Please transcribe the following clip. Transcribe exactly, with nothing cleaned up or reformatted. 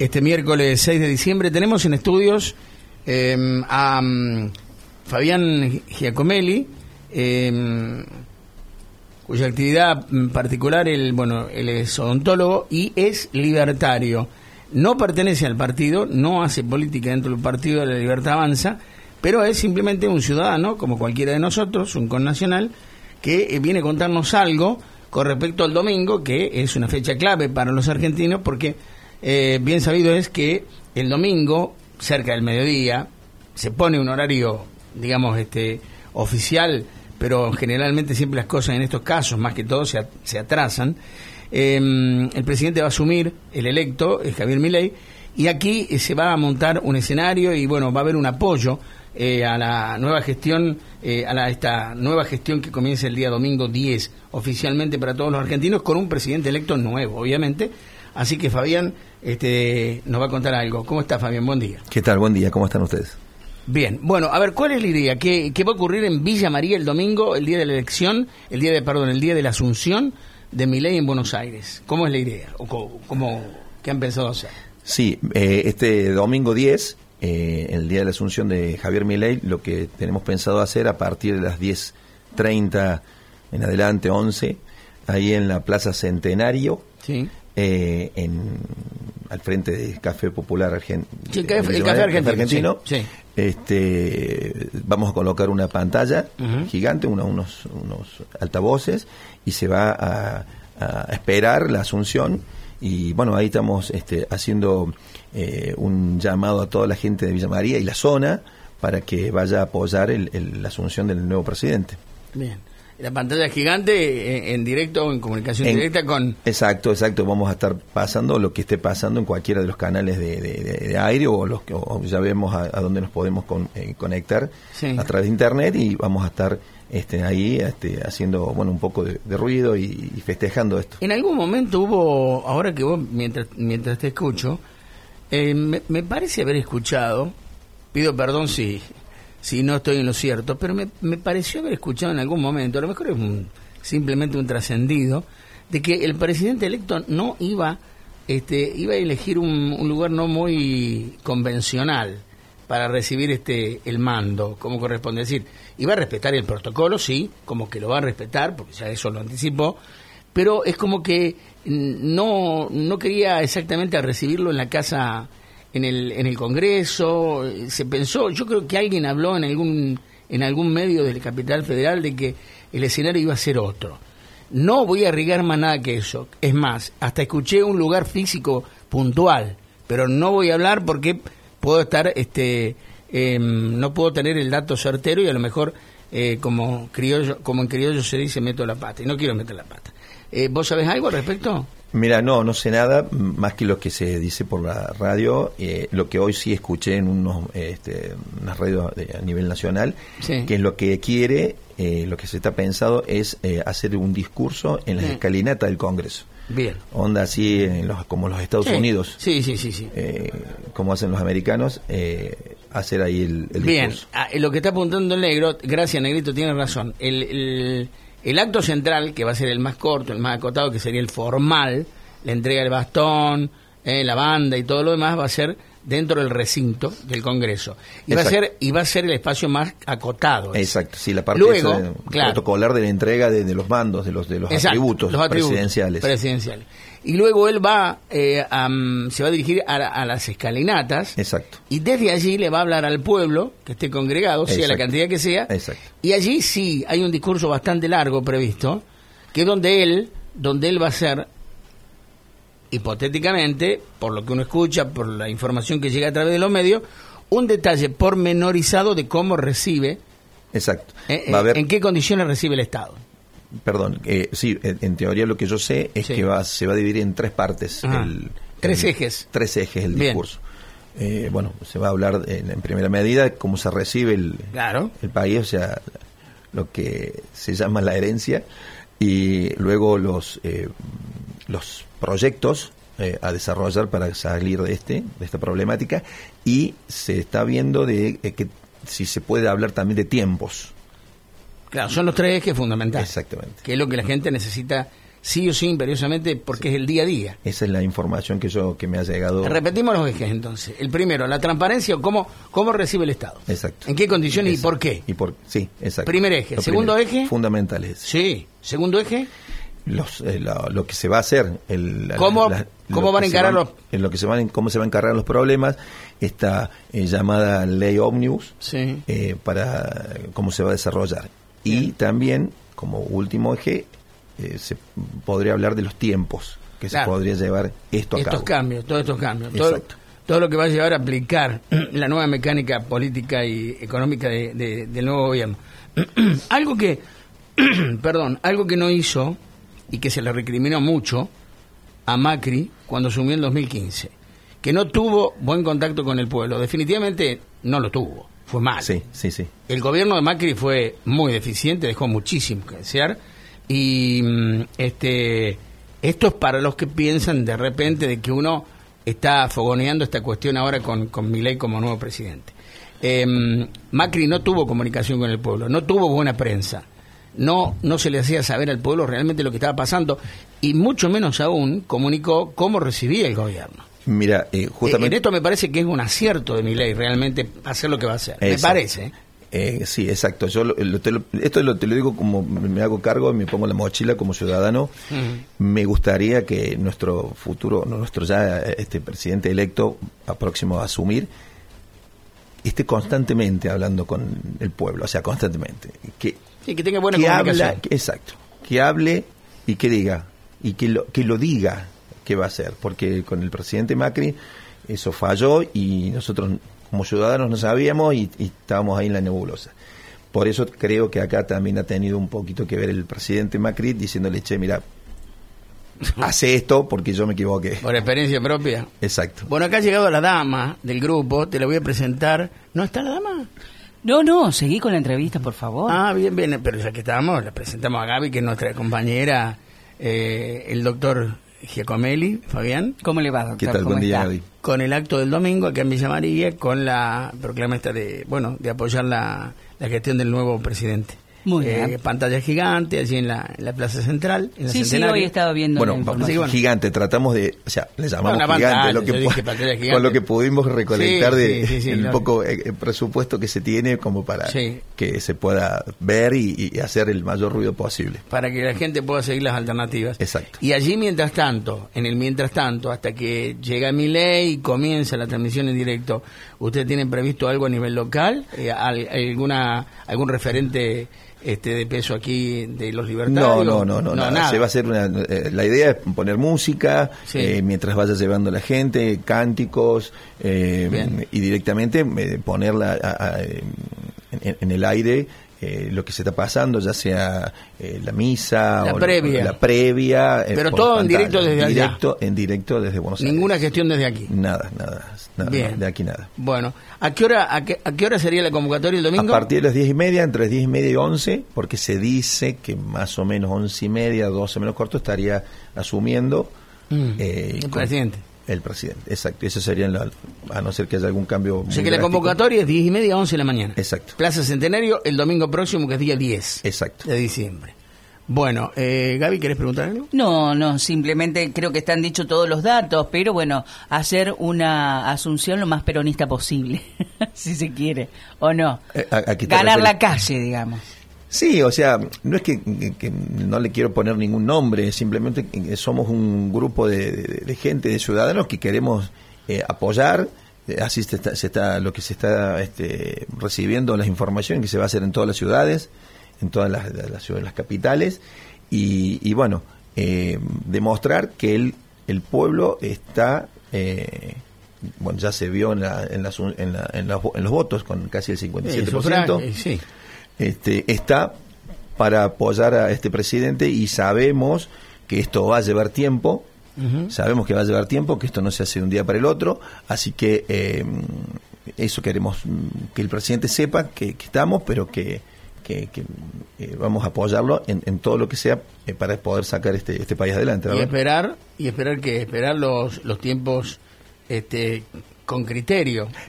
Este miércoles seis de diciembre tenemos en estudios eh, a um, Fabián Giacomelli, eh, cuya actividad particular, él, bueno, él es odontólogo y es libertario. No pertenece al partido, no hace política dentro del Partido de la Libertad Avanza, pero es simplemente un ciudadano, como cualquiera de nosotros, un connacional, que eh, viene a contarnos algo con respecto al domingo, que es una fecha clave para los argentinos, porque eh, bien sabido es que el domingo, cerca del mediodía, se pone un horario, digamos, este oficial, pero generalmente siempre las cosas en estos casos, más que todo, se, se atrasan. Eh, el presidente va a asumir, el electo, es Javier Milei, y aquí eh, se va a montar un escenario y, bueno, va a haber un apoyo eh, a la nueva gestión, eh, a la, esta nueva gestión que comienza el día domingo diez, oficialmente para todos los argentinos, con un presidente electo nuevo, obviamente. Así que Fabián este, nos va a contar algo. ¿Cómo está, Fabián? Buen día. ¿Qué tal? Buen día. ¿Cómo están ustedes? Bien. Bueno, a ver, ¿cuál es la idea? ¿Qué, qué va a ocurrir en Villa María el domingo, el día de la elección, el día de, perdón, el día de la asunción de Milei en Buenos Aires? ¿Cómo es la idea? ¿O cómo, cómo, qué han pensado hacer? Sí, eh, este domingo diez, eh, el día de la asunción de Javier Milei, lo que tenemos pensado hacer a partir de las diez treinta en adelante, once, ahí en la Plaza Centenario, sí. eh, en, al frente de Café Popular Argen- sí, el Café, el Café Argentino, Argentino sí, sí. Este, vamos a colocar una pantalla uh-huh. gigante, una, unos, unos altavoces, y se va a, a esperar la asunción. Y bueno, ahí estamos este, haciendo eh, un llamado a toda la gente de Villa María y la zona para que vaya a apoyar el, el, la asunción del nuevo presidente. Bien. La pantalla gigante en, en directo, en comunicación en, directa con... Exacto, exacto. Vamos a estar pasando lo que esté pasando en cualquiera de los canales de, de, de, de aire o los que o ya vemos a, a dónde nos podemos con, eh, conectar sí. a través de internet, y vamos a estar este, ahí este, haciendo bueno un poco de, de ruido y, y festejando esto. En algún momento hubo, ahora que vos, mientras, mientras te escucho, eh, me, me parece haber escuchado, pido perdón si... si no estoy en lo cierto, pero me, me pareció haber escuchado en algún momento, a lo mejor es un, simplemente un trascendido, de que el presidente electo no iba este iba a elegir un, un lugar no muy convencional para recibir este el mando, como corresponde decir. Iba a respetar el protocolo, sí, como que lo va a respetar, porque ya eso lo anticipó, pero es como que no, no quería exactamente recibirlo en la casa... en el en el Congreso. Se pensó, yo creo que alguien habló en algún en algún medio del Capital Federal de que el escenario iba a ser otro. No voy a arriesgar más nada que eso. Es más, hasta escuché un lugar físico puntual, pero no voy a hablar porque puedo estar, este, eh, no puedo tener el dato certero y a lo mejor, eh, como criollo, como en criollo se dice, meto la pata, y no quiero meter la pata. Eh, ¿Vos sabés algo al respecto? Mira, no, no sé nada más que lo que se dice por la radio, eh, lo que hoy sí escuché en unos, este, unas radios de, a nivel nacional, sí. que es lo que quiere, eh, lo que se está pensado es eh, hacer un discurso en las sí. escalinatas del Congreso. Bien. Onda así, en los, como los Estados sí. Unidos. Sí, sí, sí, sí. Eh, como hacen los americanos, eh, hacer ahí el, el Bien. discurso. Ah, lo que está apuntando el negro, gracias Negrito, tiene razón. El... el El acto central, que va a ser el más corto, el más acotado, que sería el formal, la entrega del bastón, eh, la banda y todo lo demás, va a ser dentro del recinto del Congreso. Y va a ser y va a ser el espacio más acotado. Exacto, sí, la parte Luego, esa de, claro, protocolar de la entrega de, de los mandos, de los de los, exacto, atributos, los atributos presidenciales. presidenciales. Y luego él va eh, a, se va a dirigir a, a las escalinatas. Exacto. Y desde allí le va a hablar al pueblo que esté congregado, sea exacto. la cantidad que sea. Exacto. Y allí sí hay un discurso bastante largo previsto, que es donde él, donde él va a hacer, hipotéticamente, por lo que uno escucha, por la información que llega a través de los medios, un detalle pormenorizado de cómo recibe. Exacto. Eh, va a haber... en qué condiciones recibe el Estado. Perdón, eh, sí, en, en teoría lo que yo sé es sí. que va, se va a dividir en tres partes. El, tres el, ejes. Tres ejes el Bien. discurso. Eh, bueno, se va a hablar en, en primera medida de cómo se recibe el, claro. el país, o sea, lo que se llama la herencia, y luego los eh, los proyectos eh, a desarrollar para salir de este de esta problemática, y se está viendo de eh, que si se puede hablar también de tiempos. Claro, son los tres ejes fundamentales. Exactamente. Que es lo que la gente necesita sí o sí imperiosamente porque sí. es el día a día. Esa es la información que yo que me ha llegado. Repetimos los ejes entonces. El primero, la transparencia, cómo cómo recibe el Estado. Exacto. ¿En qué condiciones exacto. y por qué? Y por sí, exacto. Primer eje. Lo Segundo primero, eje. Fundamentales. Sí. Segundo eje. Los, eh, lo, lo que se va a hacer. El, ¿Cómo, la, cómo van a encarar los en lo que se van cómo se van a encargar los problemas, esta eh, llamada ley ómnibus, sí. eh, para cómo se va a desarrollar. Bien. Y también, como último eje, eh, se podría hablar de los tiempos que claro. se podría llevar esto a estos cabo. cambios, todos estos cambios. Todo, todo lo que va a llevar a aplicar la nueva mecánica política y económica de, de, del nuevo gobierno. algo que, perdón, algo que no hizo y que se le recriminó mucho a Macri cuando asumió en dos mil quince, que no tuvo buen contacto con el pueblo. Definitivamente no lo tuvo, fue mal. Sí, sí, sí. El gobierno de Macri fue muy deficiente, dejó muchísimo que desear, y este esto es para los que piensan de repente de que uno está fogoneando esta cuestión ahora con, con Milei como nuevo presidente. Eh, Macri no tuvo comunicación con el pueblo, no tuvo buena prensa. No, no se le hacía saber al pueblo realmente lo que estaba pasando y mucho menos aún comunicó cómo recibía el gobierno. Mira, eh, justamente... Eh, en esto me parece que es un acierto de Milei realmente hacer lo que va a hacer. Exacto. Me parece. Eh, sí, exacto. Yo lo, lo, te lo, esto lo, te lo digo como me hago cargo, me pongo la mochila como ciudadano. Uh-huh. Me gustaría que nuestro futuro, nuestro ya este presidente electo, a próximo a asumir, esté constantemente hablando con el pueblo, o sea, constantemente. Que, sí, que tenga buena que comunicación. Habla, exacto. Que hable y que diga, y que lo, que lo diga qué va a hacer, porque con el presidente Macri eso falló y nosotros como ciudadanos no sabíamos y, y estábamos ahí en la nebulosa. Por eso creo que acá también ha tenido un poquito que ver el presidente Macri diciéndole, che, mira, hace esto porque yo me equivoqué. Por experiencia propia. Exacto. Bueno, acá ha llegado la dama del grupo, te la voy a presentar. ¿No está la dama? No, no, seguí con la entrevista, por favor. Ah, bien, bien, pero ya que estábamos, la presentamos a Gaby, que es nuestra compañera, eh, el doctor Giacomelli, Fabián. ¿Cómo le va, doctor? ¿Qué tal? ¿Cómo Buen día, está? Gaby. Con el acto del domingo acá en Villa María, con la proclama esta de, bueno, de apoyar la, la gestión del nuevo presidente. Muy eh, bien. Pantalla gigante allí en la, en la Plaza Central, en la Sí, sí, Centenario. hoy he estado viendo Bueno, la información. Sí, bueno. gigante, tratamos de, o sea, le llamamos Bueno, una gigante, pantalla, lo que yo po- dije pantalla gigante. con lo que pudimos recolectar Sí, de sí, sí, sí, el no. poco eh, presupuesto que se tiene como para Sí. que se pueda ver y, y hacer el mayor ruido posible. Para que la gente pueda seguir las alternativas. Exacto. Y allí, mientras tanto, en el mientras tanto, hasta que llega Milei y comienza la transmisión en directo, ¿usted tiene previsto algo a nivel local? Eh, al- alguna ¿Algún referente este de peso aquí de los libertarios? No, no, no, no, nada. nada. Se va a hacer una, eh, la idea es poner música, Sí. eh, mientras vaya llevando la gente, cánticos, eh, Bien. y directamente eh, ponerla a- a- en, en el aire eh, lo que se está pasando, ya sea eh, la misa La o previa. la previa. eh, Pero por todo en pantalla. directo desde allá. directo, En directo desde Buenos Aires. Ninguna gestión desde aquí. Nada, nada, nada, Bien. de aquí nada. Bueno, ¿a qué hora a qué, a qué hora sería la convocatoria el domingo? A partir de las diez y media, entre las diez y media y once, porque se dice que más o menos once y media, doce menos corto, estaría asumiendo Mm, eh, el con- presidente. El presidente, exacto. Eso sería, la, a no ser que haya algún cambio. O muy sea que la drástico. convocatoria es diez y media a once de la mañana. Exacto. Plaza Centenario el domingo próximo, que es día diez Exacto. de diciembre. Bueno, eh, Gaby, ¿querés preguntar algo? No, no, simplemente creo que están dichos todos los datos, pero bueno, hacer una asunción lo más peronista posible, si se quiere, o no. Eh, ¿a- a qué te Ganar refieres? la calle, digamos. Sí, o sea, no es que, que- que no le quiero poner ningún nombre, simplemente que somos un grupo de, de- de gente, de ciudadanos que queremos eh, apoyar. Eh, así se está, se está- lo que se está este, recibiendo, las informaciones que se va a hacer en todas las ciudades, en todas las, las ciudades, las capitales, y, y bueno, eh, demostrar que el, el pueblo está, eh, bueno, ya se vio en, la, en, las- en, la- en, la- en los votos con casi el cincuenta y siete por ciento. Eh, sí. Este, está para apoyar a este presidente y sabemos que esto va a llevar tiempo, Ujú. sabemos que va a llevar tiempo, que esto no se hace de un día para el otro, así que eh, eso queremos mm, que el presidente sepa que, que estamos, pero que, que, que, eh, vamos a apoyarlo en, en todo lo que sea eh, para poder sacar este, este país adelante. Y ¿verdad? esperar, y esperar que esperar los, los tiempos este con criterio.